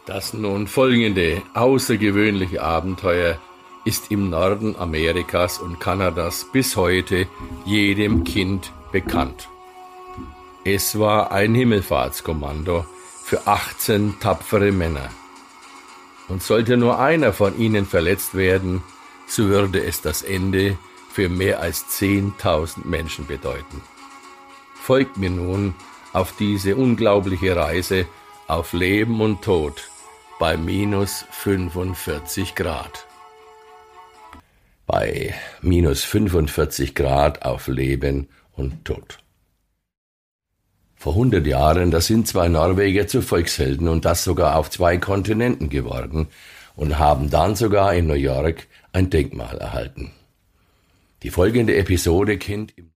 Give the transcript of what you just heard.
Das nun folgende außergewöhnliche Abenteuer ist im Norden Amerikas und Kanadas bis heute jedem Kind bekannt. Es war ein Himmelfahrtskommando für 18 tapfere Männer. Und sollte nur einer von ihnen verletzt werden, so würde es das Ende für mehr als 10.000 Menschen bedeuten. Folgt mir nun auf diese unglaubliche Reise auf Leben und Tod bei minus 45 Grad. Bei minus 45 Grad auf Leben und Tod. Vor 100 Jahren, da sind zwei Norweger zu Volkshelden und das sogar auf 2 Kontinenten geworden und haben dann sogar in New York ein Denkmal erhalten. Die folgende Episode kennt